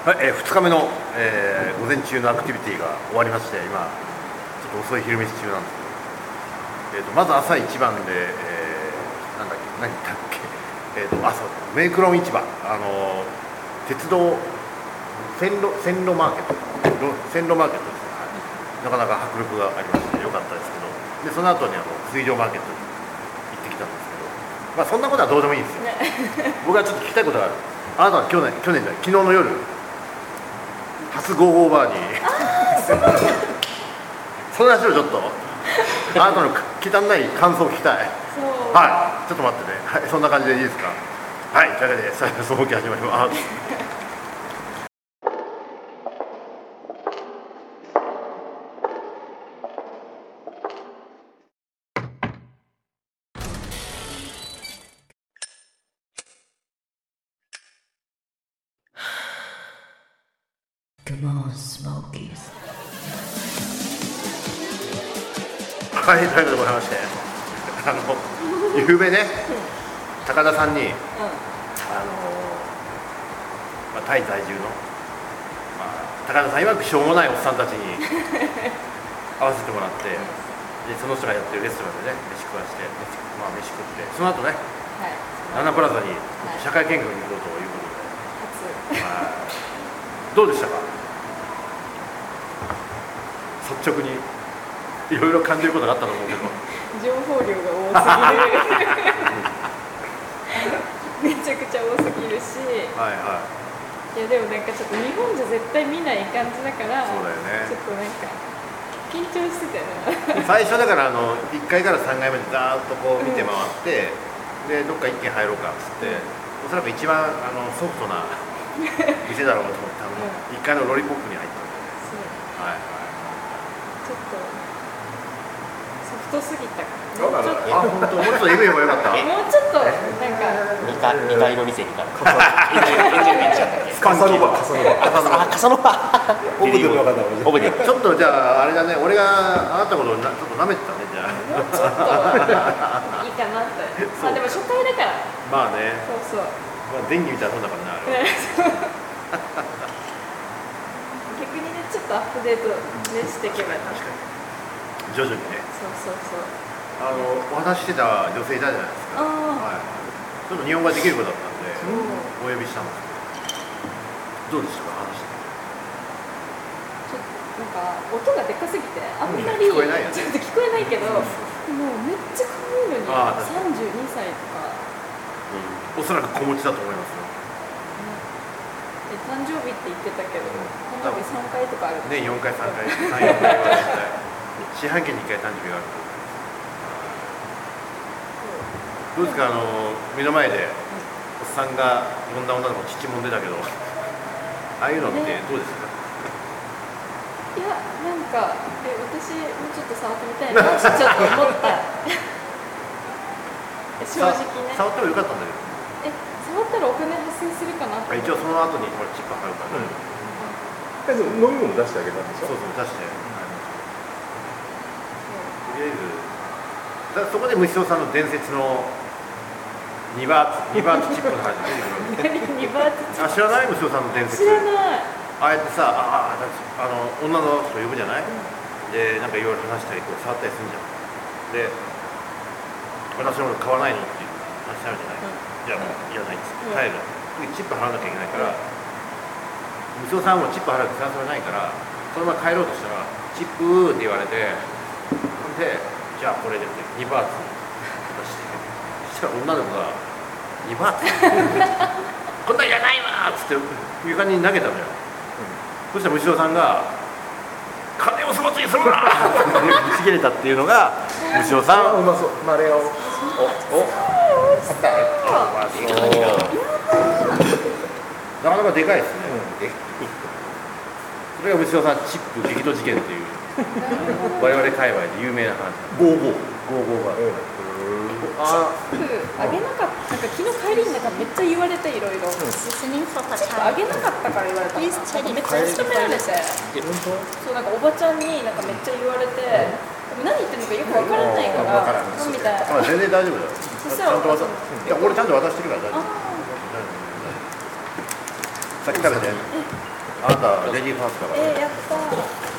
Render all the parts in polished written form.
はい、2日目の、午前中のアクティビティが終わりまして、今ちょっと遅い昼飯中なんですけど、まず朝一番で、何だっけ、そうメイクロン市場、鉄道線路マーケットですね、なかなか迫力がありましてよかったですけど、でその後に水上マーケットに行ってきたんですけど、そんなことはどうでもいいんですよ。僕はちょっと聞きたいことがある。あなたは昨日の夜初ゴーゴーバーにその話をちょっとあなたの汚い感想を聞きたい。はい、ちょっと待ってね。はい、そんな感じでいいですか。はい、というわけでその気始まります。 Come on, Smokies. はい、というわけでございまして、ゆうべね、高田さんに、タイ在住の、高田さん曰くしょうもないおっさんたちに会わせてもらって、でその人がやってるレストランでね、飯食って、その後ね、ナナプラザに社会見学に行こうということで、どうでしたか？率直にいろいろ感じることがあったと思うけど、 情報量が多すぎるめちゃくちゃ多すぎるし、いやでもなんかちょっと日本じゃ絶対見ない感じだから、 そうだよね、 ちょっとなんか緊張してたよな最初だから1階から3階までざーっとこう見て回って、でどっか1軒入ろうかっつって、おそらく一番ソフトな店だろうと思って1階のロリポップに入ったんで、 ちょっとソフトすぎたから、 本当もうちょっとエグい方がよかった。 もうちょっとなんか 2階の店にからカサノバオブでもよかった。オブでちょっとじゃああれだね、俺があなたのことをちょっと舐めてたね。じゃあもうちょっといいかなってでも初回だからまあね、 そう電気みたいなもんだからね、 逆にね、ちょっとアップデートねしていけば、 確かに徐々にね。 そうお話してた女性いたじゃないですか。ちょっと日本語ができる子だったんでお呼びしたんですけど、どうでしたか？話してちょっとなんか音がでかすぎてあんまり聞こえないよね。 ちょっと聞こえないけど、もうめっちゃ可愛いのに32歳とか、 おそらく子持ちだと思いますよ。 誕生日って言ってたけど、誕生日3回とかある年4回3回3、4回は四半期に1回誕生日がある。どうですか？目の前でおっさんが呼んだ女の子父もんでたけど、ああいうのってどうですか？ いや、なんか私もうちょっと触ってみたいなってちょっと思った正直ね。 触ってもよかったんだけど、 触ったらお金発生するかなって。 一応その後にこれチップ払うから、 飲み物出してあげたんでしょ？ そう出して、とりあえずそこで虫尾さんの伝説の2バーツチップの話が出てくる。 2バーツチップ知らない？虫尾さんの伝説。 知らない。 ああやってさ、女の人呼ぶじゃない？で、なんかいろいろ話したり触ったりするじゃん。で、私のこと買わないのっていう話になるじゃない？じゃあもういらないっつって帰る。チップ払わなきゃいけないから、虫尾さんもチップ払う気がそれないから、そのまま帰ろうとしたらチップって言われて、で、じゃあこれで2バーツ出して、そしたら女の子が2バーツこんなんいらないわっつって床に投げたのよ。そしたら虫尾さんが金を粗末にするなってぶち切れたっていうのが虫尾さん。 うまそう。マレオ。 なかなかでかいですね。それが虫尾さんチップ激怒事件っていう我々界隈で有名な話。ゴーゴーが。 チップあげなかった。なんか昨日帰りにめっちゃ言われて、いろいろあげなかったから言われた。めっちゃ勤められて、そうなんかおばちゃんになんかめっちゃ言われて、何言ってるのかよくわからないからみたいな。 全然大丈夫だよ。 そしたら俺ちゃんと渡してるから大丈夫。さっき食べて。 あなたレディーファーストだから、 やったー。美味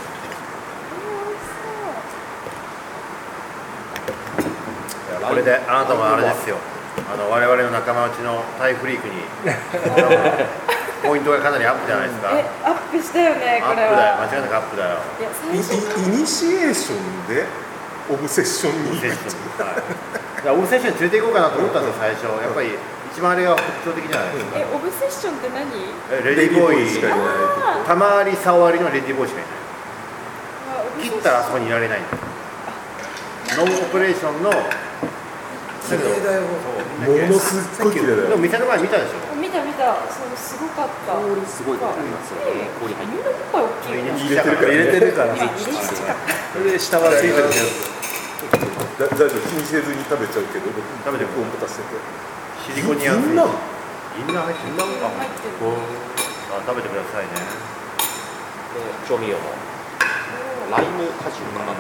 しそう。 これであなたもあれですよ、我々の仲間内のタイフリークにポイントがかなりアップじゃないですか。 アップしたよね、これアップだよ、 は。 間違いなくアップだよ。 いや、最初。 イニシエーションでオブセッションにオブセッション、はい、いやオブセッションに連れて行こうかなと思ったんですよ、最初。やっぱり一番あれが特徴的じゃないですか。 オブセッションって何？ レディーボーイしかいないあたまり触りのレディーボーイしかいない。 ー切ったらあそこにいられないんだよ。ノンオペレーションの綺麗だよ。ものすっごい綺麗だよ。 でも店の前見たでしょ。 見た見た、そうすごかった。 氷すごいことありますよね。氷入って犬のおっぱい大きいね。 入れてるから。 入れてるから。 それで下がついてるけど。大丈夫、気にせずに食べちゃうけど。 食べても音とかしてて。 シリコニアン銀杏インナー入ってる。 入ってる。 あ、食べてくださいね。 で調味料もライム果汁かな。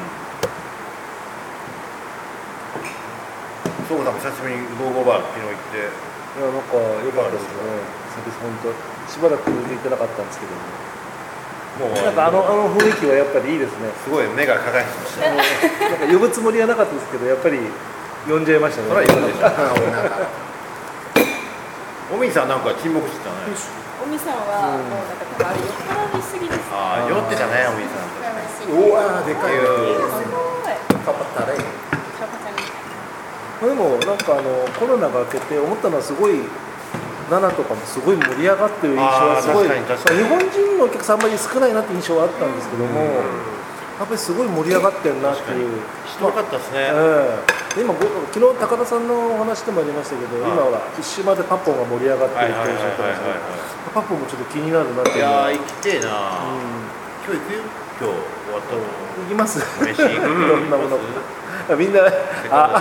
そうか、久しぶりにゴーゴーバー昨日行って。 いや、なんか良かったですね。本当しばらく行ってなかったんですけども。 もうなんかあの雰囲気はやっぱりいいですね。 すごい目が輝いてました。 なんか呼ぶつもりはなかったですけど、やっぱり呼んじゃいましたね。 それは言うでしょ。おみさんなんか沈黙してたね。 おみさんはもうなんか多分あれ酔っ払いすぎです。 ああ、酔ってたね、おみさん。 うわー、でかいよ。 すごい。 カパタレ。 カパちゃんみたいな。 でもなんかコロナが明けて思ったのはすごい奈良とかもすごい盛り上がってる印象はすごい。 確かに確かに日本人のお客さんあんまり少ないなって印象はあったんですけども、やっぱりすごい盛り上がってるなっていう。 人多かったですね。 で今昨日高田さんのお話でもありましたけど、今は一周までパッポンが盛り上がってるっていう状態ですね。パッポンもちょっと気になるなっていうのは。 いやー、行きてえな。今日行くよ。今日終わったの。 行きます飯行く。 いろんなものみんなあ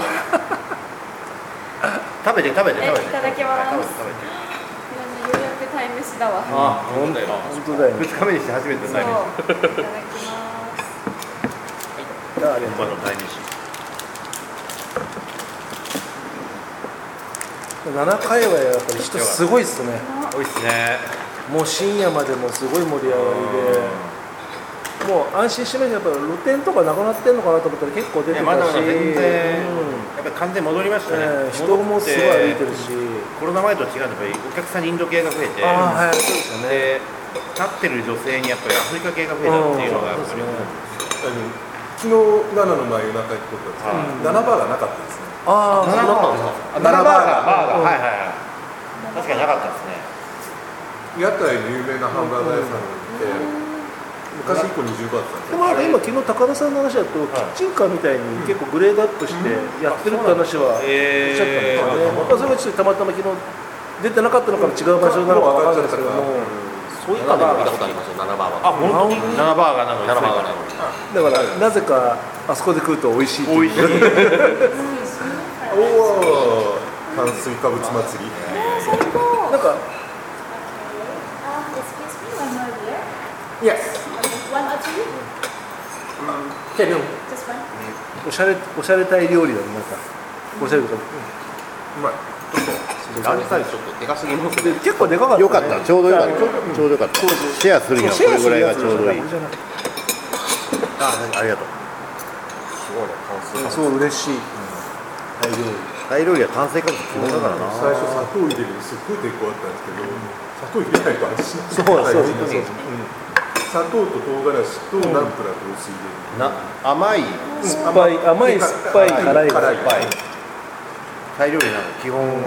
食べて食べて食べて。 いただきます。 食べて食べて。 ようやくタイ飯だわ。 あ、 本当だよ本当だよ 2日目にして初めてのそう。 タイいただきます。 ありがとう本場のタイ飯。 7回はやっぱり人すごいっすね。 美味しいですね。 もう深夜までもすごい盛り上がりで、もう安心しました。やっぱ露店とかなくなってんのかなと思ったら結構出てたし、 まだまだ全然、 うんやっぱり完全に戻りましたね。 人もすごい歩いてるし、 コロナ前と違うのはやっぱりお客さんにインド系が増えて、 はい、そうですよね。 で立ってる女性にやっぱりアフリカ系が増えたっていうのがやっぱり、 昨日7の前夜中行くことだったんですけど、7バーがなかったですね。 ああ、 7バー 7バーがはいはいはい。確かになかったですね。 屋台の有名なハンバーガー屋さんで、昔1個20バーだったんですよ。 でもなんか今昨日高田さんの話だと、キッチンカーみたいに結構グレードアップしてやってるって話はおっしゃったんですよね。まあそれはちょっとたまたま昨日出てなかったのから違う場所なのか分かんないですけども、 そういうのでも見たことありますよ。7バーは。 あ、本当に7バーガーなのに 7バーがね。 だからなぜかあそこで食うと美味しいっていう。 美味しい。 おお、炭水化物祭り。 なんか Excuse me, one more here. Yes. One or two? Can you? Just one. おしゃれタイ料理だね、なんかおしゃれとか。 うまい。 ランチサイズちょっとでかすぎますね。 で結構でかかった、ね。 よかった、ちょうどよかった、ちょうどよかった。シェアするにはこれぐらいがちょうどいい。あ、ありがとう。 すごいね、炭水化物。 そう嬉しい。タイ料理。 タイ料理は炭水化物基本だからな。 最初砂糖入れるのすっごい抵抗あったんですけど、砂糖入れないと味しない。 そう砂糖と唐辛子とナンプラーとお酢入れる。 甘い甘い酸っぱい辛いが辛い。 タイ料理なの基本も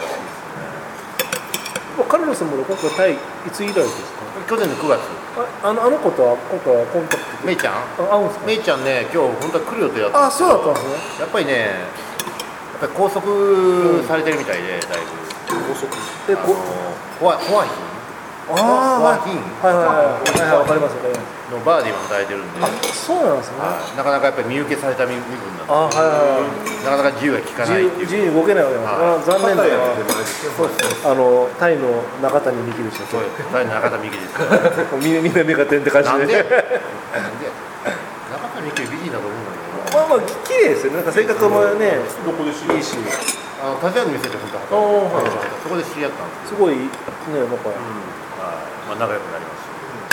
カルロスも今回タイいつ以来ですか？ 去年の9月。 あの子とは今回はコンタクトメイちゃん？ 会うんですか？ メイちゃんね、今日本当は来る予定だったんですけど。 あ、そうだったんですね。 やっぱりね、やっぱり拘束されてるみたいで、だいぶ。 でホワイトああ、はいはいわかりますね。 のバーで今働いてるんで、 そうなんですね。 なかなかやっぱり見受けされた身分なんで、 あ、はいなかなか自由が利かないっていう。 自由に動けないわけなんです。残念だな。 そうタイの中谷美紀でしたっそうです。タイの中田美紀です。 け？みんな目が点って感じなんで？ で。 なんで？中田美紀美人だと思うんだけど。 まあ綺麗ですよね。なんか性格もね、 どこで知いいし、 立ち会いの店で本当働いてたんです。そこで知り合ったんですすごいね、なんかまあ仲良くなりまし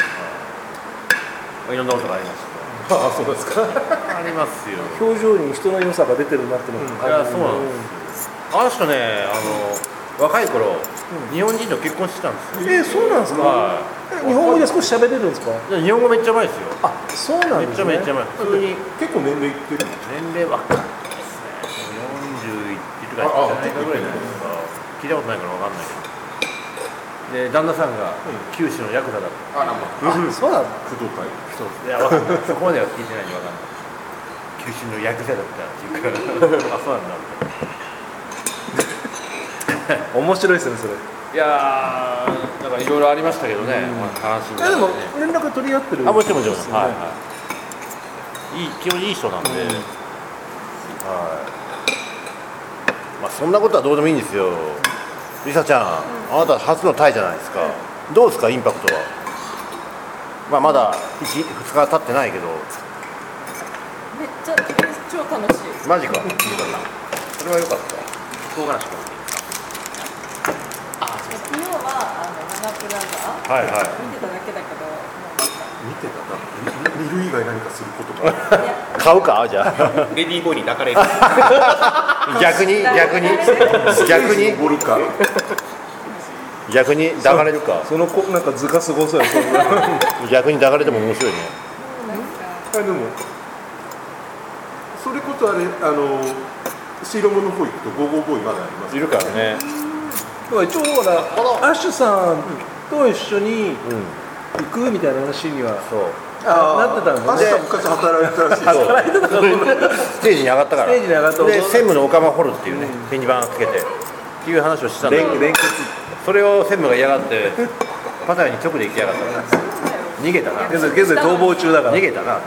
いろんなことがありますああそうですか。 ありますよ。 表情に人の良さが出てるなってのがいやそうなんですあの人ね若い頃、日本人と結婚してたんですよ。 そうなんですか、 は日本語で少し喋れるんですか？ い。日本語めっちゃうまいですよ。 あ、そうなんめっですね。 ちゃめっちゃうまい。普通に結構年齢いってる。 年齢若いですね。40いってるかいってないかぐらいじゃないですか。聞いたことないからわかんないけど。で旦那さんが九州のヤクザだった。 あらまあ。 そうなんだ。 工藤会。 そうです。いやわかんない。そこまでは聞いてないんでわかんない。九州のヤクザだったっていうからあそうなんだ面白いですね、それ。 いやーなんかいろいろありましたけどね、話でも連絡取り合ってる。 あもちろんもちろん、 ですよねはいはいいい基本いい人なんで、はいまあそんなことはどうでもいいんですよ。リサちゃん、あなた初のタイじゃないですか、どうですかインパクトは。まあまだ 2日経ってないけど。 めっちゃ超楽しい。 マジかそれは良かった唐辛子か昨日はナナプラザはいはい見てただけだけど、 見てたな。見る以外何かすることが。 買うかじゃあレディーボーイに抱かれる逆にボルか。 逆に抱かれるかその子なんか図がすごそうや。それ逆に抱かれても面白いね。 でもそれこそあれ白物の方行くとゴーゴーボーイまだあります。 いるからね。 だから一応ほらアッシュさんと一緒に行くみたいな話にはそうなってたんアですね。 シさん昔働いてたらしいです。 ステージに上がったからステージに上がったで専務のオカマホルっていうねペンギバンつけてっていう話をしてたんだけど連結それを専務が嫌がってパタヤに直で行きやがったから逃げたな現在逃亡中だから。 逃げたな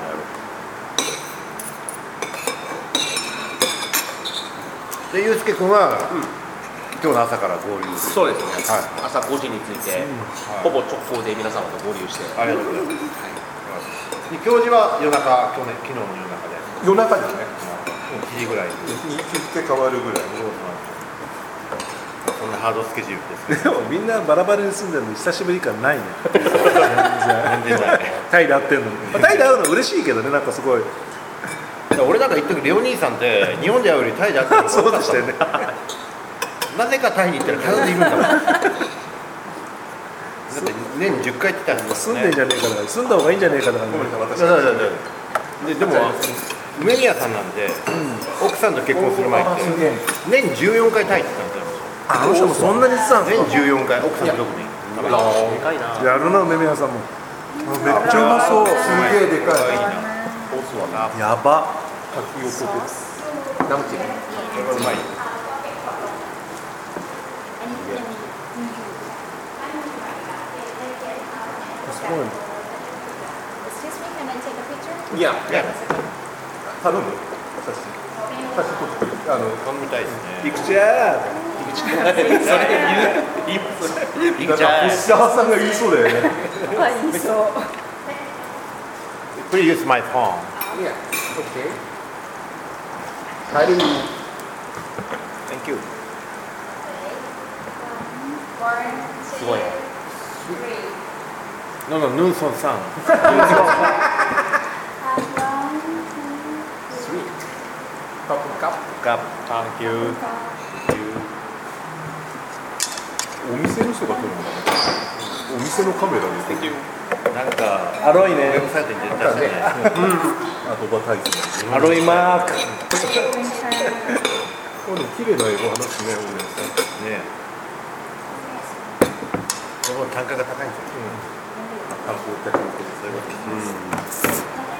でユうスケ君は、今日の朝から合流そうですね、 はい朝5時に着いて、ほぼ直行で皆様と合流してありがとうございます、で教授は夜中昨日の夜中で夜中ですね。 1時ぐらいに日付変わるぐらい。 そんなハードスケジュールですけどでもみんなバラバラに住んでるの久しぶり感ないね。 全然ないタイで会ってんのに。タイで会うの嬉しいけどね、なんかすごい。 俺なんか言っとくレオ兄さんって日本で会うよりタイで会ってるのがそうでしたよね。 なぜかタイに行ったら必ずいるんだもんだって年10回って言ったら住んでんじゃねえかな、住んだ方がいいんじゃねえかな。 でも梅宮さんなんで、奥さんと結婚する前って年14回タイって言ったんですよ。 あの人もそんなに言ってたんです年か。 14回奥さんと特にでかいなやるな、梅宮さんも。 めっちゃうまそう。すげえでかい。 やば。 滝横です。 ナムチうまいすごい。 Excuse me, can I take a picture? いや頼む。写真撮ってくれ。 頼みたいですねピクチャー。 なんか星川さんが言いそうだよね。 はい、そう。 Please use my phone Yeah, okay. Thank you すごい。 No, no, ヌーソンさんカップカップ。 กับ Thank you お店の人が撮るのかな。お店のカメラですね。 なんかアロイねウェ。ブサイトに出たねアドバタイズメンアロイマーク。 ト。でも綺麗な英語話すね、お姉さん。 ねその単価が高いんですよ観光客向けでそういうことです。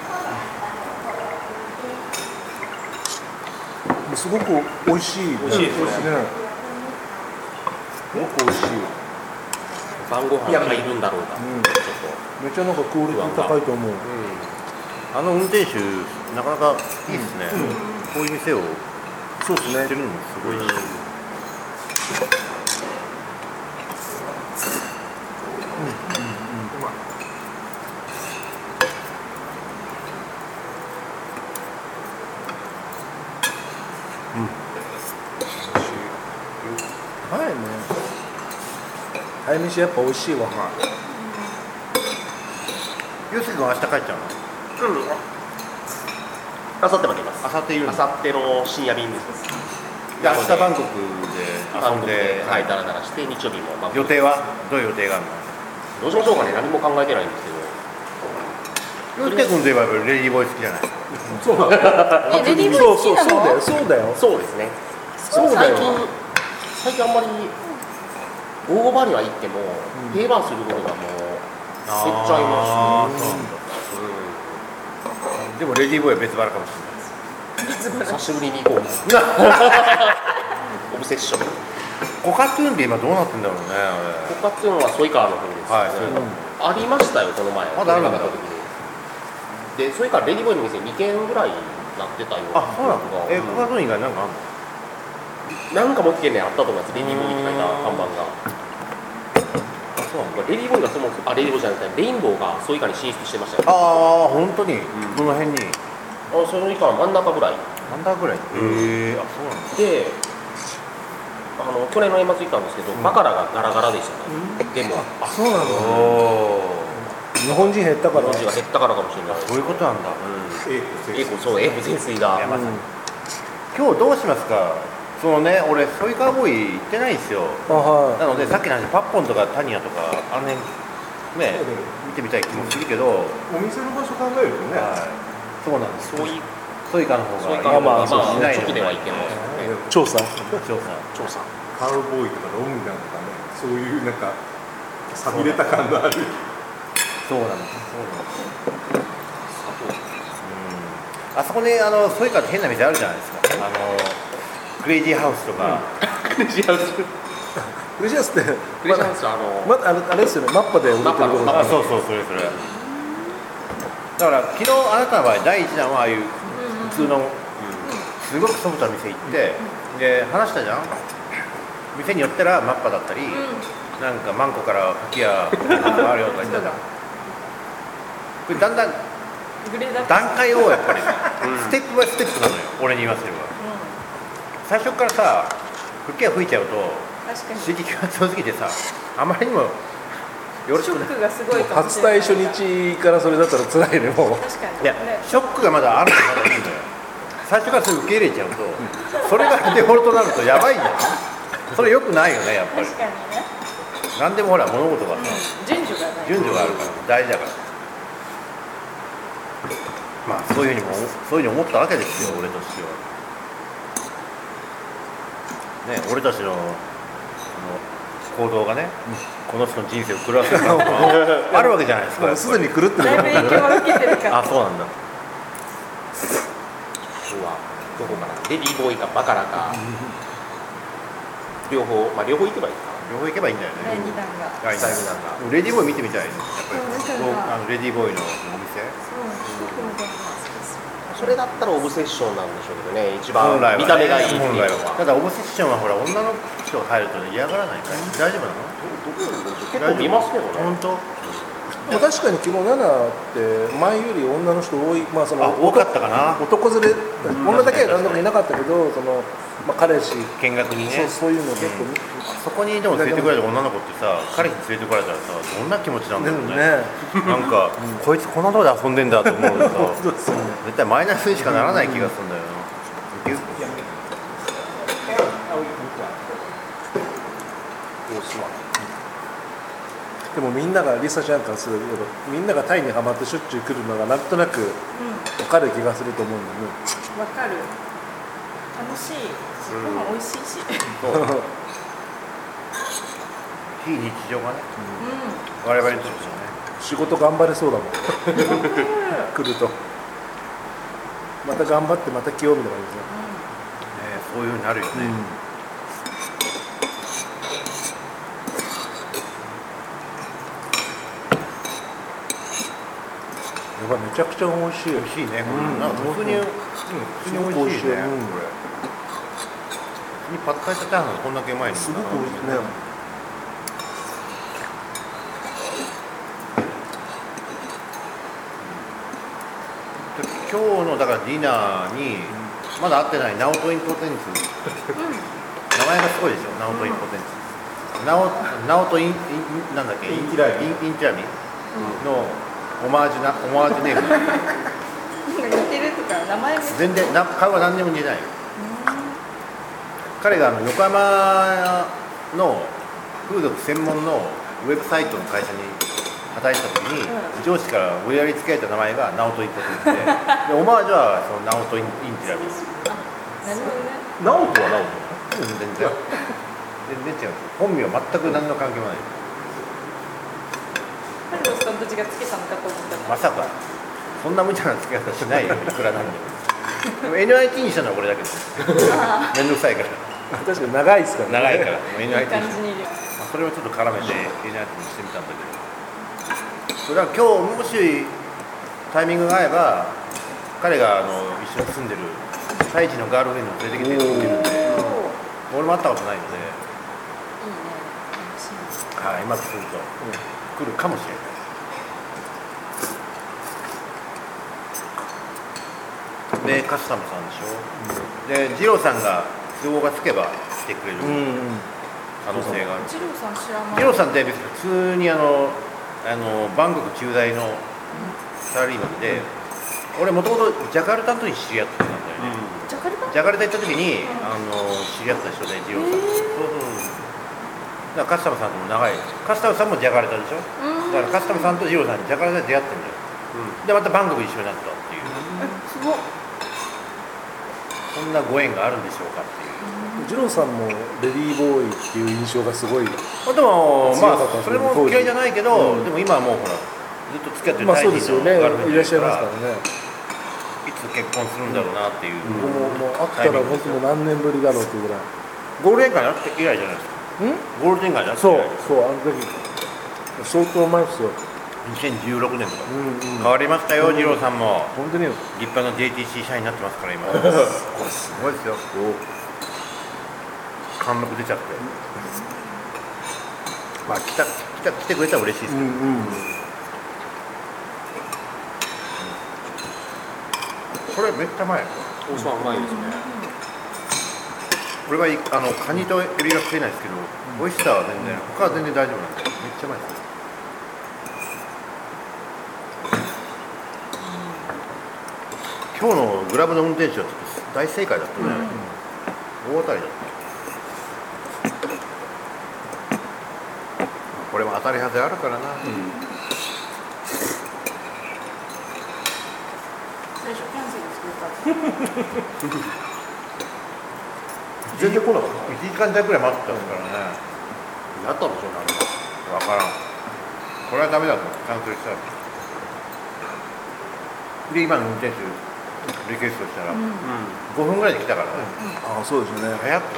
すごく美味しい。美味しいですね。すごく美味しい。 晩ご飯がいるんだろうか。 めっちゃなんかクオリティ高いと思う。 あの運転手なかなかいいですね、こういう店をそうですね知って。るのもすごいし、 はいね。タイ飯やっぱ美味しいわ。 ゆうすけ君明日帰っちゃうの？ あさってまでいます。 明後日いるの？ あさっての深夜便です。 で明日バンコクで遊んで、 はい、ダラダラして日曜日も予定はどういう予定があるの？ どうしましょうかね。何も考えてないんですけど。 ゆうすけ君といえばレディーボーイ好きじゃない？ そうなんだ。 レディーボーイ好きなの？ そうだよ。 そうですね。 そうだよ。 最近あんまり大場には行っても定番することがもう減っちゃいまそうなんだ。でもレディーボーイは別腹かもしれない。 す。久しぶりに行こう。オブセッション。 コカトゥーンで今どうなってんだろうね。 コカトゥーンはソイカーの方です、ね。 はいそういうのありましたよこの前。 まだあるんだ時に。でソイカーレディーボーイの店2軒ぐらいなってたような。 あ、そうなの？コカトゥーン以外なんかあんの？ なんかもう一軒ねあったと思います。レディーボーイって書いた看板が。 あ、そうなんだ。 レディーボーイがそもそもレディーボーイじゃなくてレインボーがソイカーに進出してましたよ。 ああ、本当に、どの辺に？ その以下真ん中ぐらい。 真ん中ぐらい。へえ、あ、そうなんだ。 で、去年の年末行ったんですけど、バカラがガラガラでしたね。でも、 そうなの。 おお。 日本人減ったから。 文字が減ったからかもしれない。 そういうことなんだ。 英語潜水が。 まさに今日どうしますか？そのね、俺ソイカーボーイ行ってないんですよ。 あ、はなのでさっきの話パッポンとかタニアとかあの辺ね見てみたい気もするけど、 お店の場所考えるとね、 はい、そうなんです。 そういうソイカの方がそういうかまあしないの直ではいけない。 い。調査。 調査。 調査。 カウボーイとかロンガンとかね、そういうなんかさびれた感のある。 そうなんです。そうなんです。あそこね、ソイカって変な店あるじゃないですか。クレイジーハウスとか。 クレイジーハウス。 クレイジーハウスってクレイジーハウスまだあれですよね。マッパで売ってるところ。 あ、そうそうそれそれ。だから昨日あなたの場合第一弾はああいう普通のすごくソフトな店行ってで話したじゃん。店によったらマッパだったり、なんかマンコから吹き矢あるよとか言ったじゃん。これだんだん段階をやっぱりステップバイステップなのよ。俺に言わせれば。最初からさ吹き矢吹いちゃうと刺激が強すぎてさあまりにもよろしくない。 ショックがすごいかもし初れない。 対初日からそれだったら辛いねもう。 確かに。 いやショックがまだあるからまだいいのよ。最初からそれ受け入れちゃうとそれがデフォルトになるとやばいんだよ。それ良くないよねやっぱり。 確かにね。 何でもほら物事がさ順序がない。 順序があるから大事だから。まあそういうふうに思ったわけですよ俺としては。ね、俺たちの行動がね、この人の人生を狂わせる可能性があるわけじゃないですか。 すでに狂ってるだいぶ影響を受けてるから。 あ、そうなんだ。 今日はどこかな。レディーボーイかバカラか。両方両方行けばいいか。 両方行けばいいんだよ第ね。 2弾が。 第二弾がレディーボーイ見てみたい。やっぱりレディーボーイのお店。 それだったらオブセッションなんでしょうけどね。一番本来はね見た目がいいっていうの本来は。たは。 だオブセッションはほら女の人が入るとね嫌がらないから大丈夫なの？ 結構見ますけどね。 本当？ でも確かに昨日7って前より女の人多い、まあその多かったかな。 男連れ、女だけは何でもいなかったけど、そのまあ彼氏、 見学にね。 そういうの結構そこにでも連れてこられた女の子ってさ、彼氏に連れてこられたらさ、どんな気持ちなんだろうね。なんか、こいつこんなとこで遊んでんだと思うとさ、絶対マイナスにしかならない気がするんだよな。 でもみんながリサちゃんからするとみんながタイにハマってしょっちゅう来るのがなんとなく分かる気がすると思うんだよね。 わかる。楽しい。ご飯美味しいし。 非日常がね、我々にとってはね。 仕事頑張れそうだもん来るとまた頑張ってまた来ようみたいな感じで、 そういうふうになるよね。 やっぱめちゃくちゃ美味しい。 美味しいね。なんか普通に、普通に美味しいね。これ。普通にパッタイとチャーハンがこんだけうまいの。 すごく美味しいね。 今日のだからディナーにまだ会ってないナオトインポテンツ、名前がすごいでしょ。ナオトインポテンツ、ナオトインなんだっけ、インティラミのオマージュネーム。 似てるとか名前も全然顔は何にも似てない。彼が横浜の風俗専門のウェブサイトの会社に働いてた時に、上司から無理やりつけられた名前がナオトインポと言ってでオマージュはそのナオトインティラミス。 なるほどね。 ナオトはナオト。 全然違う。本名は全く何の関係もない。 カルロスさんたちがつけたのかと思ったら。 まさかそんな無茶なつけ方しないよ、いくらなんでも。でも NIT にしたのはこれだけです。めんどくさいから。 確かに長いですからね。 長いから。 いい NIT 感じにいる。 それをちょっと絡めて NIT にしてみたんだけど。それは今日もしタイミングが合えば、彼が一緒に住んでるタイ人のガールフレンドを連れてきてくれるんで、俺も会ったことないので、 いいね。楽しみ。 はい、うまくすると、来るかもしれない。でカスタムさんでしょ、で二郎さんが都合がつけば来てくれる可能性がある。 ジローさん知らない。 二郎さんって別に普通にバンコク駐在のサラリーマンで、俺もともとジャカルタの時に知り合ったんだよね、 ジャカルタ？ ジャカルタ行った時に知り合った人で二郎さん、だからカスタムさんとも長い。カスタムさんもジャカルタでしょ、だからカスタムさんと二郎さんにジャカルタで出会ってんだよ、でまたバンコク一緒になったっていう、 すごっ。 そんなご縁があるんでしょうかっていう。 ジローさんもレディーボーイっていう印象がすごい。 でもまあ強かったですねそれも嫌いじゃないけど、でも今はもうほらずっと付き合ってるまあタイそうですよね。 人のガールフレンドいらっしゃいますかからね。 いつ結婚するんだろうなっていう、 僕も会ったら本当もう何年ぶりだろうっていうぐらい。 ゴールデン街になって以来じゃないですか。ゴールデン街になって以そう来そう、あの時相当前ですよ。 2016年とか、変わりましたよ、二郎さんも本当に。 立派な JTC 社員になってますから今すごいですよ、貫禄出ちゃって、まあ来てくれたら嬉しいですけど、これめっちゃ前。 おそばうまいですね。 俺はカニとエビが食えないですけど、オイスターは全然、他は全然大丈夫なんで、めっちゃうまいですよ。今日のグラブの運転手はちょっと大正解だったね、大当たりだった。これも当たり外れあるからな、 最初キャンセルしてた。 全然来なかっ 1時間弱ぐらい待ってたんですからね、 なったんでしょうね。 分からん、これはダメだとキャンセルしたら、で今の運転手リクエストしたら、5分ぐらいで来たからね、 た。ああ、そうですよね。 早っと、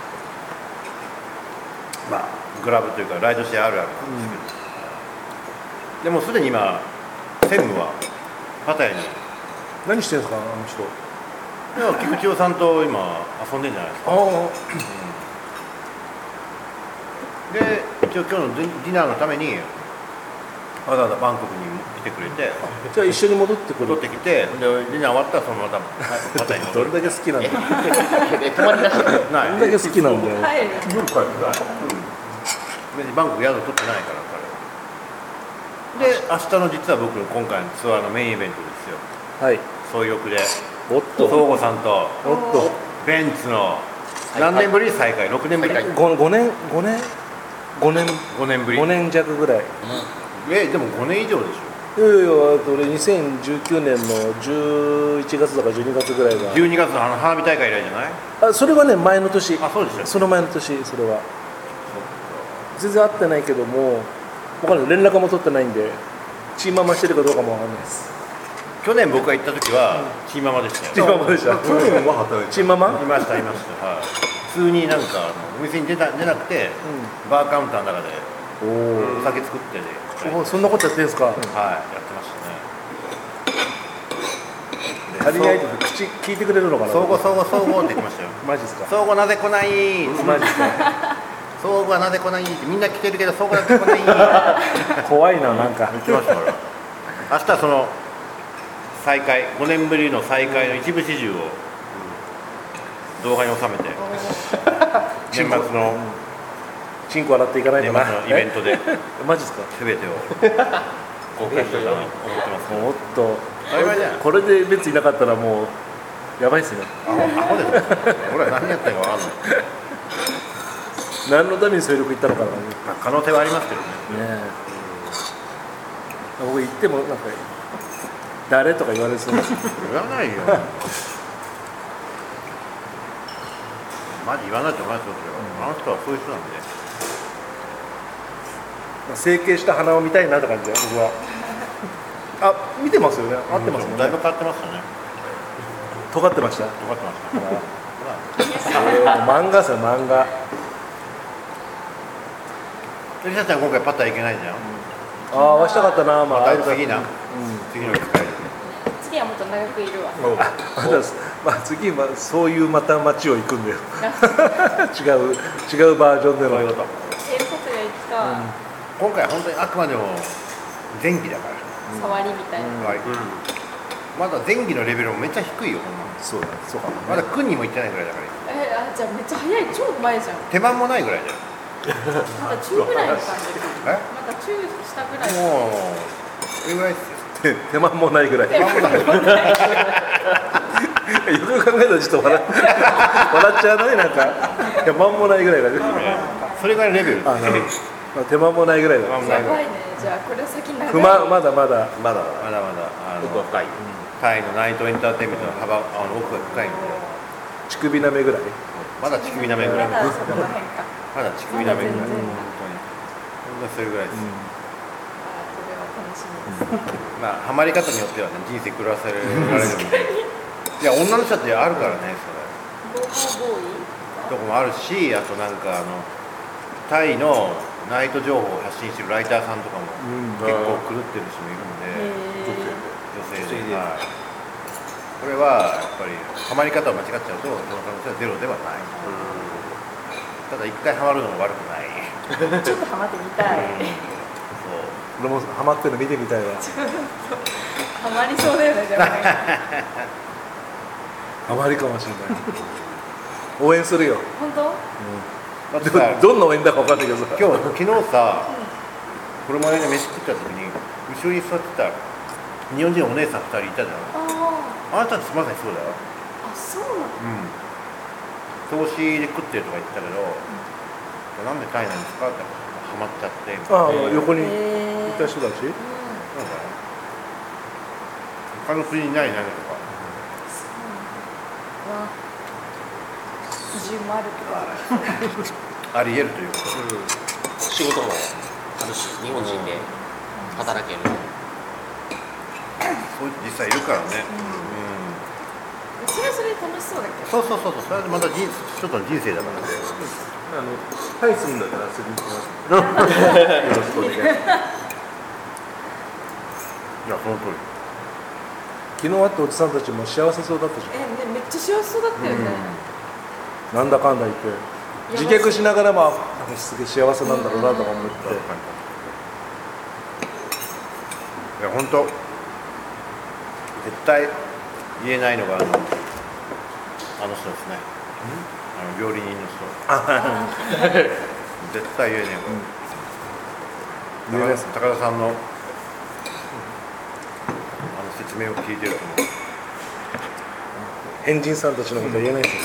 まあグラブというかライドシェアあるあるなんですけど、でもすでに今専務はパタヤに、 何してんですか、あの人。 いや菊池雄さんと今遊んでんじゃないですか。で一応今日のディナーのためにわざわざバンコクに来てくれて、 じゃあ一緒に戻ってくる。 戻ってきて、でディナー終わったらそのまたパタヤに戻る。 どれだけ好きなんだ。 泊まりなしで。 ないどれだけ好きなんだよ。 はい。 夜帰るから、別にバンコク宿取ってないから彼で、明日の実は僕の今回のツアーのメインイベントですよ、 はい。 総浴でおっと。 東郷さんとおっと。 ベンツの何年ぶりに再会、6年ぶり、 再会 5年 5年ぶり、 5年弱ぐらい。 でも5年以上でしいやいや、俺2019年の11月だか12月ぐらいょ、 が。 12月の花火大会以来じゃない。 あ、それはね、前の年。 あ、そうですよ、 その前の年、それは。全然会ってないけども、他に連絡も取ってないんで、チーママしてるかどうかもわかんないです。 去年僕が行った時はチーママでしたチーよ、 ママでした。 去年は働いてチーママいましたいました、はい、普通になんかお店に出なくて、バーカウンターの中でお酒作ってね、 おそんなことやってるんですか。 はい、やってましたね。 足りないと口聞いてくれるのかな。 総合って言ってましたよ。 マジですか。 総合なぜ来ないマジですか。 総合はなぜ来ないってみんな来てるけど総合なぜ来ない怖いな、なんか。 言ってましたから明日その再会、5年ぶりの再会の一部始終を動画に収めて年末のチンコ洗っていかないとな。 イベントでマジですか。 全てを公開してたの思ってますけどもっと当たり前じゃんこれで別になかったらもうやばいっすね。 アホですよ俺は何やってるか分かんない何のために総力行ったのかなね。 まあ可能性はありますけどね僕行ってもなんか誰とか言われそうです。 言わないよマジ言わないと思いますよそれは、あの人はそういう人なんで整形した鼻を見たいなって感じで僕は。あ、見てますよね。合ってますもんねだいぶ。変わってましたね尖ってました。 尖ってました漫画っすよ漫画。 リサちゃん今回パター行けないじゃん、 ああ合わしたかったな。まあ次な、次の機会次はもっと長くいるわ。 まあ次はそういうまた街を行くんだよ。違うバージョンでの。 そういうことポテが言った今回本当にあくまでも前期だから、 触りみたいな。 はいまだ前期のレベルもめっちゃ低いよこんなのそうだそうかもね。 まだ君にも行ってないぐらいだからじゃあめっちゃ早い、超前じゃん。 手間もないぐらいだよまだ中ぐらいの感じ。 えまだ中下ぐらい。 もうそれぐらいですよ手間もないぐらい。よく考えたらちょっと笑っちゃうねなんか。手間もないぐらいだね。 それぐらいのレベルですあなるほど手間もないぐらいだ。 手間もないぐらいやばいね。じゃあこれ先長い。 まだまだまだまだ奥は深いタイのナイトエンターテインメントの幅奥が深いんで乳首なめぐらい。 まだ乳首なめぐらいまだそこら辺か。 まだ乳首なめぐらいまだ全然本当にそれぐらいです、 これは楽しみです。 まあハマり方によってはね人生狂わせられるんでいや女の人だってあるからねそれボーボーイ。 とこもあるしあとなんかタイのナイト情報を発信してるライターさんとかも結構狂ってる人もいるんで、女性で、はい、これはやっぱりハマり方を間違っちゃうとその可能性はゼロではない、ただ一回ハマるのも悪くないちょっとハマってみたい。 俺もハマってるの見てみたいわ。 ハマりそうだよね、でもね。 ハマりかもしれない。応援するよ。 本当？ だってさどんな応援だか分かんないけどさ。 昨日さ車で飯食った時に後ろに座ってた日本人のお姉さん2人いたじゃんあなたってまさにそうだよあ、そうなの？ 投資で食ってるとか言ってたけど、なんでタイなんですかってハマっちゃってみたいなああ横にいた人たち。 なんだ他の国にない何とか基準もあるとか。 あり得るということ仕事もあるし日本人で働ける。 そういう人実際いるからね、 それはそれで楽しそうだけど。 そうそれでまた一つの人生だからねタイ住んだからすぐ行きます。よろしくお願いします。 いやその通り昨日会ったおじさんたちも幸せそうだったじゃん。 ね、めっちゃ幸せそうだったよね。 なんだかんだ言って自虐しながらもなんかすげえ幸せなんだろうなとか思って。 いや本当絶対言えないのがあの人ですね、料理人の人絶対言えねえ高田さんの説明を聞いてると思う変人さんたちのことは言えないですよ。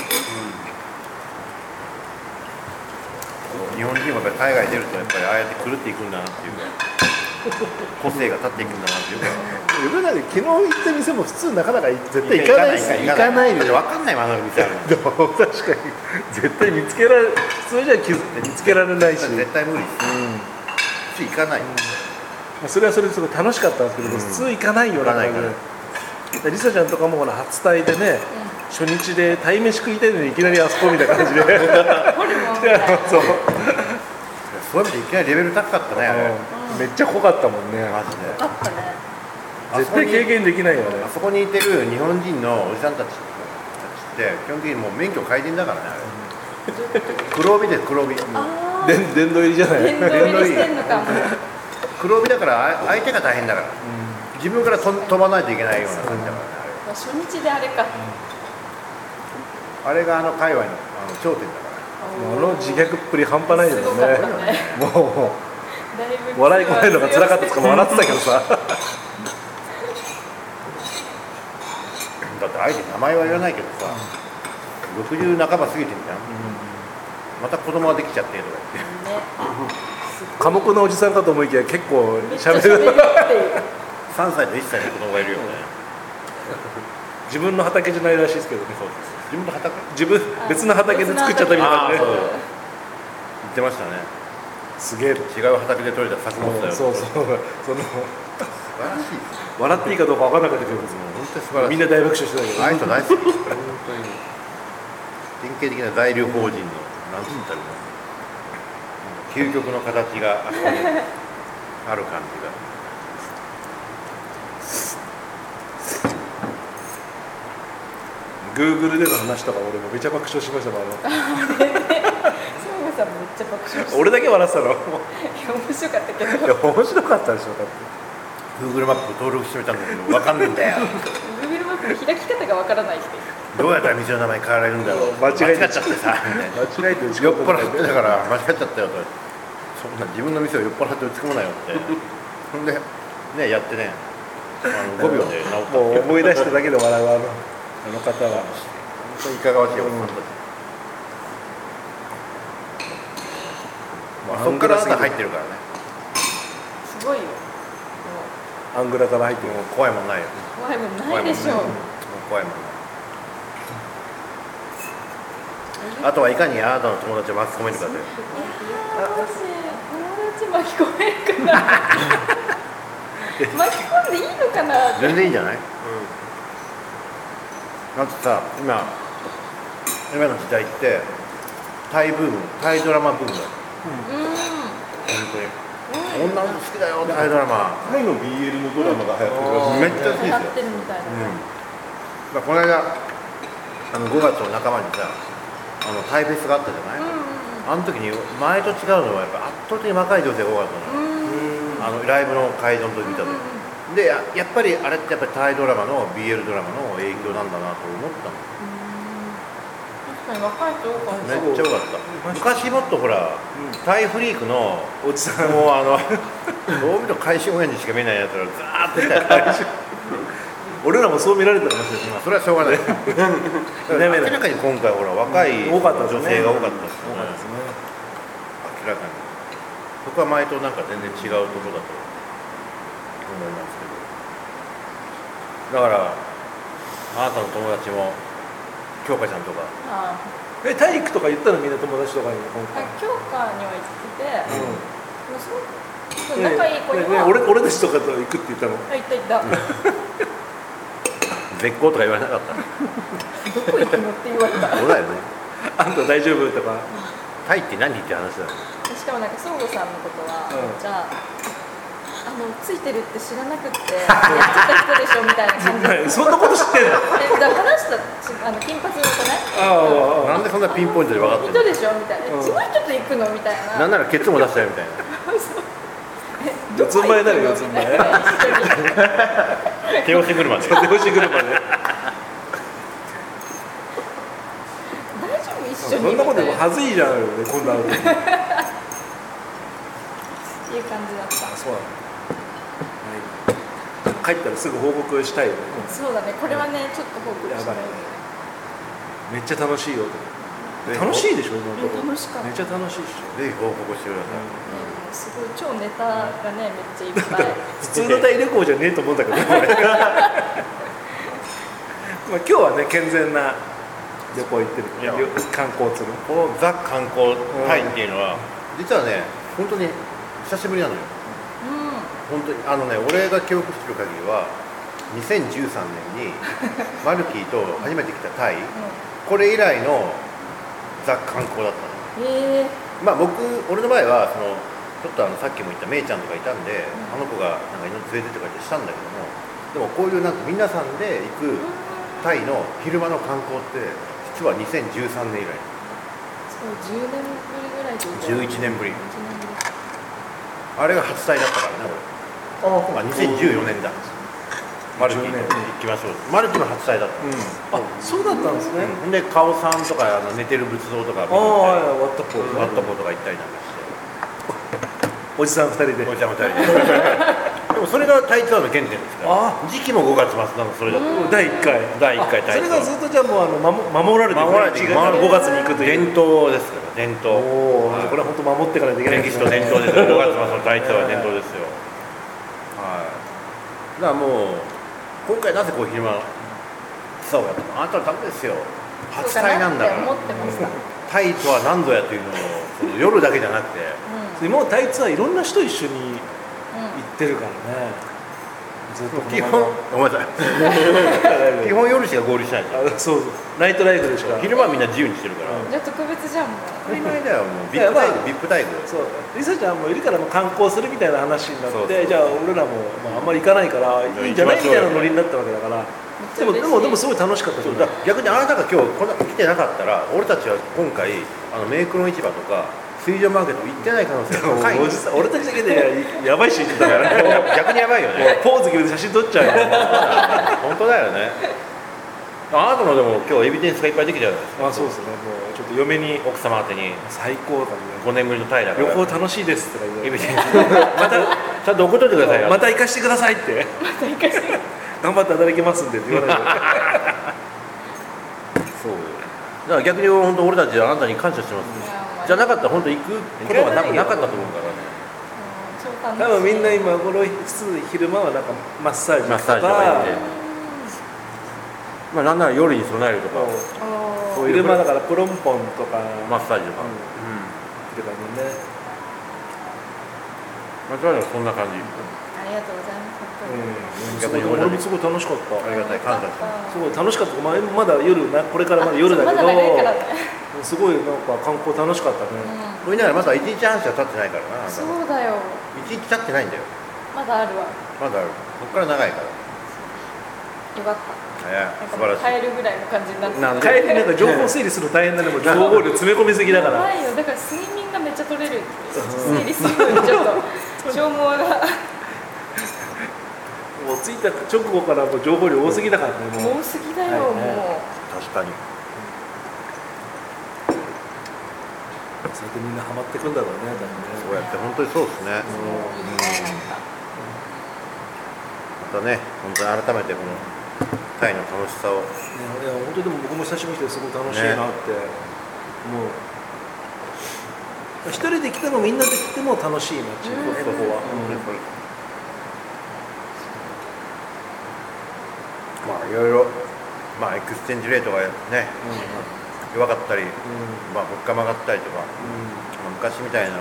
日本人はやっぱり海外出るとやっぱりああやって狂っていくんだなっていう個性が立っていくんだなっていうか僕らで昨日行った店も普通なかなか絶対行かないですよ。行かないで分かんないもんあの店あるでも確かに絶対見つけられ普通じゃ見つけられないし、 絶対無理です行かないそれはそれですごい楽しかったんですけど、普通行かないような感じで、リサちゃんとかもほら初対でね、初日で鯛めし食いたいのにいきなりあそこみたいな感じでそうそういう意味でいきなりレベル高かったねあれめっちゃ濃かったもんね。 マジであったね。 絶対経験できないよね。 あそこにいてる日本人のおじさんたちって基本的にもう免許改善だからねあれ黒帯で黒帯殿堂入りじゃない。 殿堂入りしてんのかも。 黒帯だから相手が大変だから自分から飛ばないといけないような感じだからね初日であれか。 あれがあの界隈の頂点だからあの自虐っぷり半端ないですよね。もうだいぶ笑いこないのが辛かったですから笑ってたけどさあえて名前は言わないけどさ、60半ば過ぎてんじゃん、また子供ができちゃってとか言って、 寡黙なおじさんかと思いきや結構めっちゃ喋る喋るっていう 3歳と1歳の子供がいるよね。 自分の畑じゃないらしいですけどね。 そう自分の畑別の畑で作っちゃったみたいなね。 言ってましたね。 すげえ。 違う畑で採れた作物だよ。 そうその素晴らしい。 笑っていいかどうか分からなかったけど、 本当に素晴らしい。 みんな大爆笑してたけど。 あの人大好き。本当に典型的な在留邦人のなんつったらいいの、究極の形があそこにある感じが。 Google での話とか俺もめちゃ爆笑しましたもん。 そうさんめっちゃ爆笑して俺だけ笑ってたの。 いや面白かったけどいや面白かったでしょだって。 Google マップ登録してみたんだけど分かんないんだよ。 Google マップの開き方がわからないってどうやったら店の名前変えられるんだろう。 間違えてっちゃってさ。 間違えて打ち酔っ込ん払ってたから間違っちゃったよと。そんな自分の店を酔っ払って打ち込むなよって。ほんでねやってね、5秒で治ったってもういう。 思い出しただけで笑うあの方は。 本当にいかがわしいおじさんたち。まあそっからあなた入ってるからね。 すごいよ。 アングラから入ってる。 もう怖いもんないよ。 怖いもんないでしょう。 もう怖いもんない。あとはいかにあなたの友達を巻き込めるかで。 私友達巻き込めるかな巻き込んでいいのかな。 全然いいんじゃない？なんてさ、今の時代ってタイブーム、タイドラマブームだよ。本当に。女の子好きだよタイドラマ。 タイの BL のドラマが流行ってるらしい。 めっちゃ好きですよ。 流行ってるみたいな。 この間5月の半ばにさタイフェスがあったじゃない、あの時に前と違うのはやっぱ圧倒的に若い女性が多かったのよ、ライブの会場の時見た時、でやっぱりあれってやっぱりタイドラマの BL ドラマの影響なんだなと思ったの。 確かに若い人多かった。 めっちゃ多かった。昔もっとほら、タイフリークのおじさんもうどう見ても開始応援にしか見えないやつらザーッと来たよ。 俺らもそう見られたかもしれない。 まあそれはしょうがない。明らかに今回ほら若い多かったですね女性が多かったです多かったですね。 明らかにそこは前となんか全然違うところだと思いますけど、だからあなたの友達も京香ちゃんとかあ体育とか言ったのみんな友達とかに今回。 教科には行ってて、もうそうね仲いい子には、 俺たちとかと行くって言ったの。 あ行った行った絶好とか言われなかった。 どこ行くのって言われた。 そうだよね。 あんた大丈夫とか。 タイって何って話だよ。 しかもなんか宗吾さんのことは、じゃあついてるって知らなくってやっちゃった人でしょみたいな感じでそんなこと知ってんの？ だから話した金髪の子ねなんでそんなピンポイントで分かってる人でしょみたいな、その人と行くのみたいな。 なんならケツも出したよみたいな。 四つん這いになるよ四つん這い。 手押し車で。 手押し車で。 大丈夫一緒にそんなことでもはずいじゃんよね今度会うと。 っていう感じだった。 そうなの。帰ったらすぐ報告したいよね。 そうだね、これはねちょっと報告したい。 めっちゃ楽しいよと。楽しいでしょ今のところ。 楽しかった。 めっちゃ楽しいっしょ。 ぜひ報告してください。 すごい超ネタがねめっちゃいっぱい。 普通の大旅行じゃねえと思うんだけどね。これまあ今日はね健全な旅行行ってる。観光する。 このザ観光タイっていうのは、実はね本当に久しぶりなのよ。本当に俺が記憶してる限りは2013年にマルキーと初めて来たタイ、これ以来のザ観光だったの。まあ俺の場合はちょっとさっきも言ったメイちゃんとかいたんで、あの子がなんか犬連れてってとか言ってしたんだけども、でもこういうなんか皆さんで行くタイの昼間の観光って実は2013年以来。 そう10年ぶりぐらいで。 11年ぶり。あれが初タイだったからね俺。2014年だ。マルキーと行きましょう。マルキーの初タイだった。 あ、そうだったんですね。 でカオさんとか寝てる仏像とか見に行ワッったり、ワットポーとか行ったりなんかして。 おじさん2人で。 おじさん2人で。でももそれがタイツアーの原点ですから時期も5月末なのそれだと第1回第1回タイツアーそれがずっとじゃあもう守られてる守られていく 5月に行くという伝統ですから伝統おおこれは本当守ってからできない歴史と伝統ですよ5月末のタイツアーは伝統ですよはいだからもう今回なぜこう昼間ツアーをやったのあなたのためですよ初タイなんだから思ってましたタイとは何ぞやというのをその夜だけじゃなくて今もタイツアーいろんな人一緒に行ってるからねずっと基本ごめんなさい基本夜しか合流しないじゃんそうナイトライフでしか昼間はみんな自由にしてるからじゃあ特別じゃんもう当たり前だよもうビップタイムそうリサちゃんもいるからもう観光するみたいな話になってそうそうじゃあ俺らも、あんまり行かないからいいんじゃないみたいなノリになったわけだからでもすごい楽しかったそうだ逆にあなたが今日来てなかったら俺たちは今回メイクロ市場とか水上マーケット行ってない可能性が高いんです俺たちだけでやばいし言ってたからね逆にやばいよねポーズ決めて写真撮っちゃうよ本当だよねあなたのでも今日エビデンスがいっぱいできたじゃないですかそうですねもうちょっと嫁に奥様宛てに最高だね 5年ぶりのタイだから旅行楽しいですとか言エビわれてデンスまたちゃんと送っといてくださいよまた行かしてくださいって頑張って働きますんでって言わないでそうだから逆に本当俺たちはあなたに感謝してますじゃなかったら本当行くことがなかったと思うからね多分みんな今この普通昼間はなんかマッサージとか行ってまあなんなら夜に備えるとかそういう昼間だからプロンポンとかマッサージとかって感じね間違いなくそんな感じありがとうございます逆に俺もすごい楽しかったありがたい感謝してますすごい楽しかったまだ夜これからまだ夜だけどまだ長いからねすごいなんか観光楽しかったねこれならまだ1日半しか経ってないからなそうだよ 1日経ってないんだよまだあるわまだあるこっから長いからよかった素晴らしい帰るぐらいの感じになってなんで帰りなんか情報整理するの大変だねもう情報量詰め込みすぎだからないよだから睡眠がめっちゃ取れる整理するのにちょっと消耗がもう着いた直後からもう情報量多すぎだからねもう多すぎだよ、も確かにそれでみんなハマってくんだろうね多分ねそうやって本当にそうですねまたね本当に改めてこのタイの楽しさをいや本当にでも僕も久しぶりに来てすごい楽しいなって、もう一人で来てもみんなで来ても楽しい街、ここは、 まあいろいろエクスチェンジレートがね、弱かったり、物価曲がったりとか、昔みたいな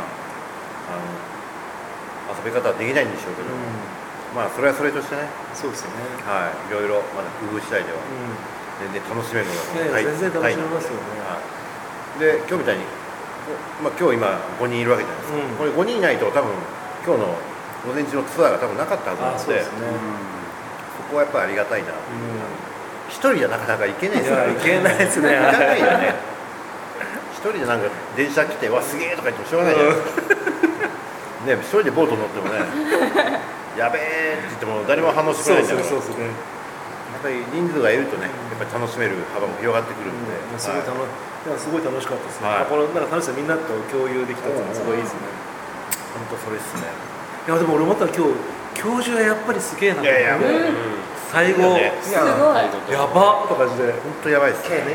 遊び方はできないんでしょうけど、まあそれはそれとしてね、 そうですよねいろいろまだ工夫次第では全然楽しめるのが全然楽しめますよね、 で今日みたいに、今日5人いるわけじゃないですか、これ5人いないと多分今日の午前中のツアーが多分なかったはずなので、そこはやっぱりありがたいな、一人じゃなかなか行けないですよね。 行けないですね。 行かないよね。一人でなんか電車来てわすげえとか言ってもしょうがないじゃないですか。ね、一人でボート乗ってもね、やべえって言っても誰も反応してくれないんだから。 そうですね。 やっぱり人数がいるとね、やっぱり楽しめる幅も広がってくるんで、 すごい楽しかったですね。このなんか楽しさみんなと共有できたっていうのはすごいいいですね。 本当それですね。 いやでも俺思ったら今日教授はやっぱりすげえな。 いやいや、 最後すごいやばとかして本当やばいですね。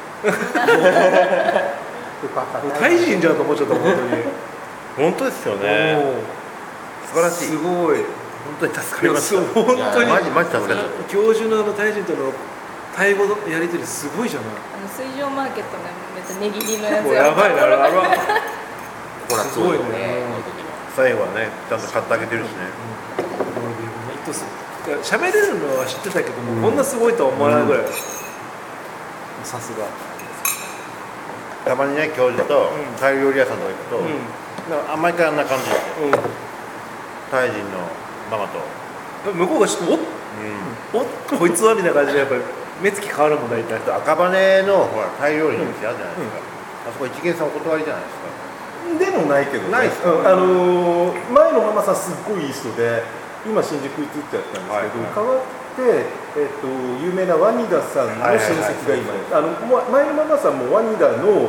タイ人じゃんと思っちゃった本当に。 本当ですよね。素晴らしい。 すごい。 本当に助かりました。 本当にマジ助かった。 教授のタイ人とのタイ語のやり取りすごいじゃない。 水上マーケットね、めっちゃ値切りのやつやばいな、 ほらすごいね。 最後はね、ちゃんと買ってあげてるしね。 喋れるのは知ってたけども、こんなすごいとは思わないぐらい。さすが。 たまにね、教授とタイ料理屋さんとか行くと、毎回あんな感じですよ。タイ人のママと。 向こうがちょっとおっこいつはみたいな感じでやっぱり目つき変わるもん大体。 赤羽のほらタイ料理の店あるじゃないですか。あそこ一見さんお断りじゃないですか。 でもないけど、ね、 ないですか。 前のママさんすっごいいい人で、今新宿移ってやったんですけど、変わって有名なワニダさんの親戚が今、前のママさんもワニダの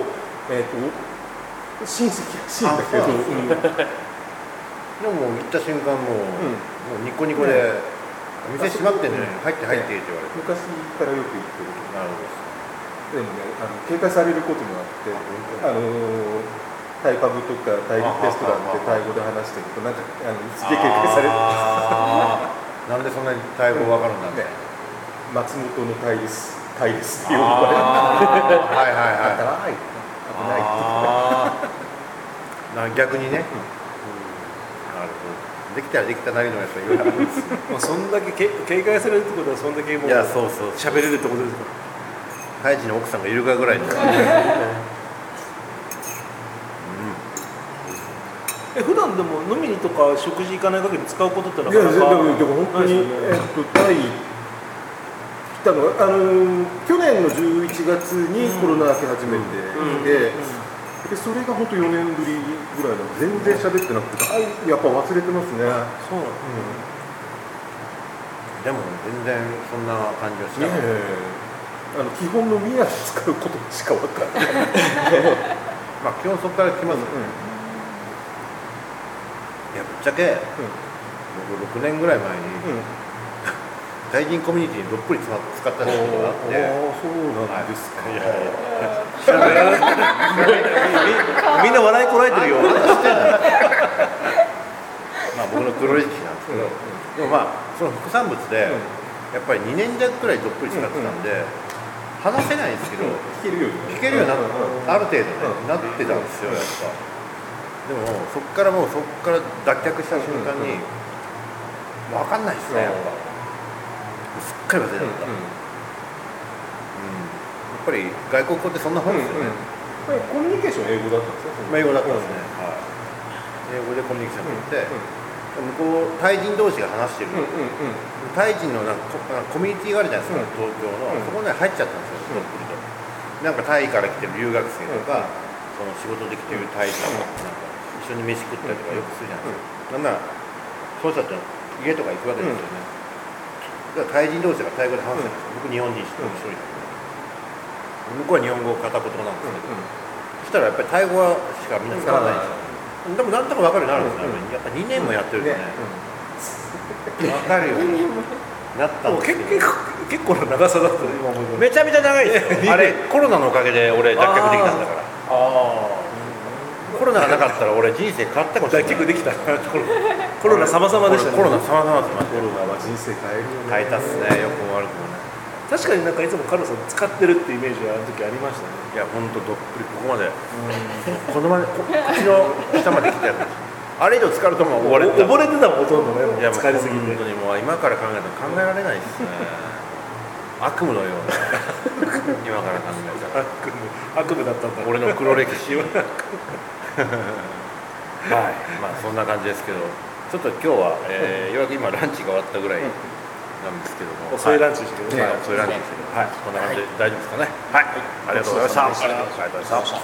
親戚らしいんだけど。 でも行った瞬間もうもうニコニコで店閉まってんね、入って入ってって言われて。 昔からよく行ってる。 なるほでもね、警戒されることもあって、タイパブとかタイレストランでタイ語で話してるとなんかすげえ警戒される。 なんでそんなにタイ語わかるんだね。 松本のタイですっていうのがはいはいはい。 危ない。 逆にね。なるほど。できたらできたなりのやつがいろいろあるんですよ。 もうそんだけ警戒されるってことはそんだけもういやそうそう。 喋れるってことですか。 ハイジの奥さんがいるかぐらいです。 普段でも飲みにとか食事行かない限り使うことってなかいやなかでも本当にタイ来たのは去年の11月にコロナ明け始めてでそれが本当4年ぶりぐらいなの全然喋ってなくてやっぱ忘れてますね。 そうなんでも全然そんな感じはしなかった。 基本の宮で使うことしか分からないまあ基本そこから来ますよね。いやぶっちゃけ、僕6年ぐらい前に、タイ人コミュニティにどっぷり使ったことがあって。 そうなんですか。 いや知らない。みんな笑いこらえてるよ。まあ僕の黒歴史なんですけど、でもまあその副産物で、やっぱり2年弱くらいどっぷり使ってたんで、話せないんですけど、聞けるようになって、ある程度ね、なってたんですよ、やっぱ。でもそこから脱却した瞬間に分かんないですね、やっぱすっかり忘れちゃった、やっぱり外国語ってそんな本ですよね。 コミュニケーション英語だったんですか？ 英語だったんですね、英語でコミュニケーション取って、向こうタイ人同士が話してる、タイ人のなんかコミュニティがあるじゃないですか、東京の、そこに入っちゃったんですよ、どっぷりと。なんかタイから来てる留学生とか、その仕事で来てるタイ人とか一緒に飯食ったりとかよくするじゃないですか。なんならそうしたら家とか行くわけですよね。だからタイ人同士がタイ語で話すんですよ。僕日本人一人だけど、向こうは日本語片言なんですけど、そしたらやっぱりタイ語しかみんな使わないんですよ。でもなんとか分かるようになるんですよ、やっぱ2年もやってるとね、分かるようになったんですけど、 結構な長さだったね、今思いめちゃめちゃ長いですよ。あれコロナのおかげで俺脱却できたんだから。コロナがなかったら俺人生変わったかもしれない。 脱却できた。コロナ様々でしたね。 コロナ様々です。 コロナは人生変えるよね。 変えたっすね、よくも悪くもね。 確かになんかいつもカルロさん使ってるってイメージがある時ありましたね。 いや本当どっぷりここまで、このまで口の下まで来てやる。あれ以上使うともう溺れてた。 溺れてたもんほとんどね。 いや使いすぎて。 本当にもう今から考えたら考えられないですね。悪夢のような。今から考えたら。 悪夢だったんだ。 俺の黒歴史。はい、まあそんな感じですけど、ちょっと今日は、ようやく今ランチが終わったぐらいなんですけども、 遅いランチでしたけどね。 遅いランチですけど、はい、こんな感じで大丈夫ですかね。はい、ありがとうございました。ありがとうございました。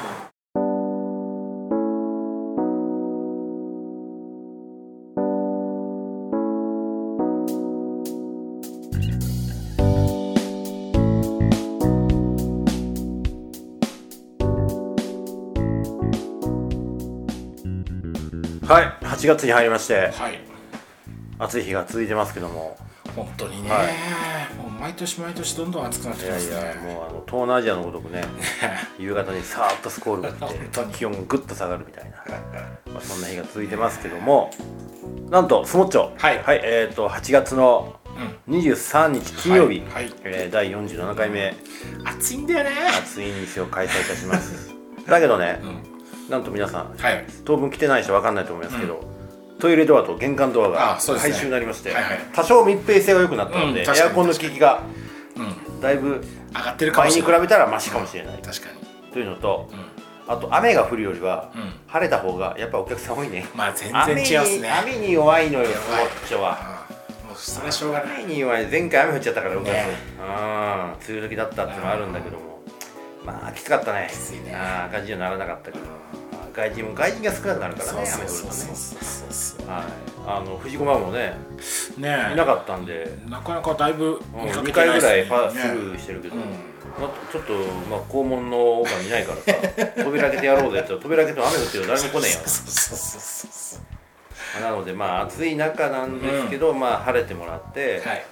はい、8月に入りまして、暑い日が続いてますけども、 本当にね、もう毎年毎年どんどん暑くなってきますね。 いやもう東南アジアのごとくね、夕方にさーっとスコールが来て気温がぐっと下がるみたいな、そんな日が続いてますけども、なんとスモッチョ、8月の23日金曜日、第47回目、 暑いんだよね。 暑いんですよ、開催いたします。だけどね、なんと皆さん、当分来てない人分かんないと思いますけど、トイレドアと玄関ドアが改修になりまして、多少密閉性が良くなったので、エアコンの効きがだいぶ上がってるかもしれない。 前に比べたらマシかもしれない。 確かに。 というのと、あと雨が降るよりは晴れた方がやっぱお客さん多いね。 まあ全然違うっすね。 雨に弱いのよ、スモッチョは。 もうそれしょうがない。 雨に弱い。前回雨降っちゃったから6月、梅雨時だったっていうのもあるんだけども、まあきつかったね。 きついね。 赤字にはならなかったけど、外人が少なくなるからね、雨降るとね。藤駒もねいなかったんで、 なかなかだいぶ 2回ぐらいスルーしてるけど、ちょっと肛門の奥が見ないからさ、扉開けてやろうぜって、扉開けても雨降ってる、誰も来ねえよ。 なのでまあ暑い中なんですけど、まあ晴れてもらって、 はい、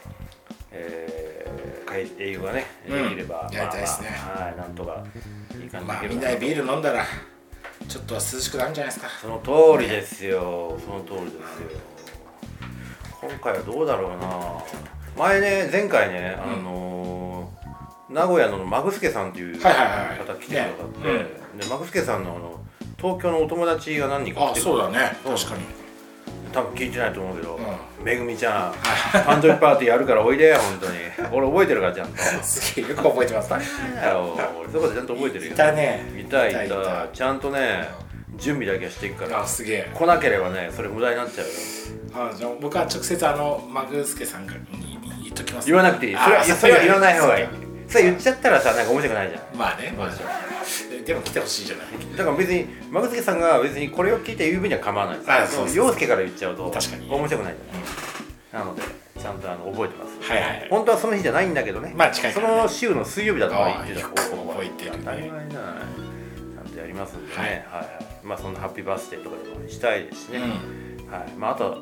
営業がねできれば、 やりたいですね。 はい、なんとかいい感じでまあみんなでビール飲んだらちょっとは涼しくなるんじゃないですか。 その通りですよ、その通りですよ。今回はどうだろうな。前回ね、名古屋のマグスケさんっていう方来てくださって、でマグスケさんの東京のお友達が何人か来てくれて、 そうだね、確かに。 多分聞いてないと思うけど、めぐみちゃん、誕生日パーティーやるからおいでよ、本当に。俺覚えてるからちゃんと。 すげえよく覚えてますね。 俺そこでちゃんと覚えてるよ。 いたね。 いた。ちゃんとね、準備だけはしていくから。 すげえ。 来なければね、それ無駄になっちゃうよ。 じゃあ僕は直接マグスケさんに言っときます。 言わなくていい。それは言わない方がいい。それ言っちゃったらさ、なんか面白くないじゃん。 まあね、でも来てほしいじゃない。 だから別にマグスケさんが別にこれを聞いて言う分には構わないです。陽介から言っちゃうと面白くないじゃない。なのでちゃんと覚えてます。 はいはい。 本当はその日じゃないんだけどね。 まあ近いその週の水曜日だとか言ってた。 覚えてる。 当たり前じゃない。ちゃんとやりますんでね。はい。まあそんなハッピーバースデーとかでもしたいですしね。はい。まああと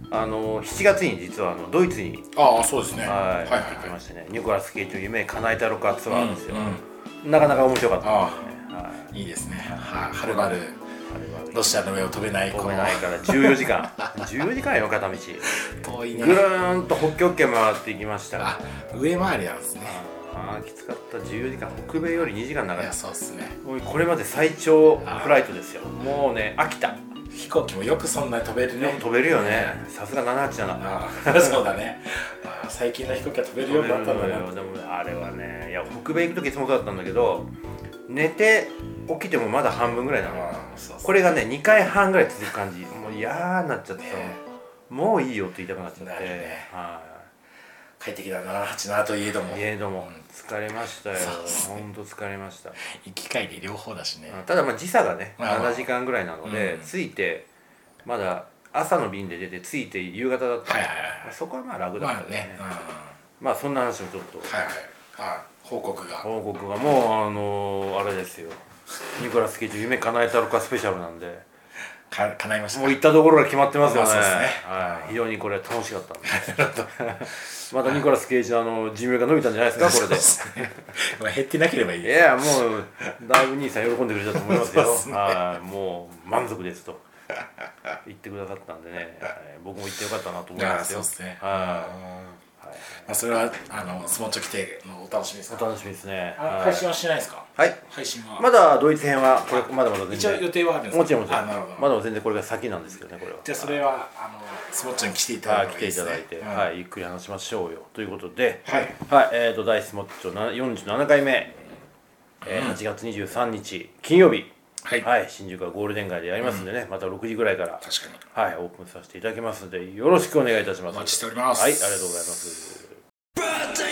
7月に実はドイツにそうですね。 はい。行ってきましてね。ニコラス・ケイジの夢叶えたろかツアーですよ。なかなか面白かったですね。 いいですね。はるばるロシアの上を飛べない飛べないから14時間14時間よ、片道遠いね。 ぐるーんと北極圏回っていきました。 上回りなんですね。 きつかった。14時間、北米より2時間長い。 そうですね。 これまで最長フライトですよ。もうね、飽きた。 飛行機もよくそんなに飛べるね。 飛べるよね。さすが787。 そうだね。最近の飛行機は飛べるようになったんだよ。 でもあれはね、いや北米行く時いつもそうだったんだけど、寝て起きてもまだ半分ぐらいなの。これがね2回半ぐらい続く感じ。もう嫌になっちゃってさ、もういいよって言いたくなっちゃって。 快適だ787といえども疲れましたよ。本当疲れました。 行き帰り両方だしね。 ただまあ時差がね7時間ぐらいなので、着いてまだ朝の便で出て着いて夕方だった。そこはまあ楽だったね。まあそんな話もちょっと報告がもうあれですよ。ニコラス・ケイジ夢叶えたろかスペシャルなんで叶いました。 もう行ったところが決まってますよね。非常にこれ楽しかったんでまたニコラス・ケイジの寿命が伸びたんじゃないですか、これで。 減ってなければいい。 いやもうだいぶ兄さん喜んでくれたと思いますよ。もう満足ですと言ってくださったんでね、僕も行ってよかったなと思いますよ。 それはスモッチョ来てのお楽しみですか。 お楽しみですね。 配信はしないですか。 はい。 配信はまだドイツ編はこれまだまだ全然一応予定はあるんですか。 もちろんまだ全然これが先なんですけどね。これはじゃあそれはスモッチョに来ていただいてはい、ゆっくり話しましょうよということで、はい大スモッチョ47回目、8月23日金曜日、はい新宿はゴールデン街でやりますんでね、また6時ぐらいから確かにはいオープンさせていただきますのでよろしくお願いいたします。 お待ちしております。 はい、ありがとうございます。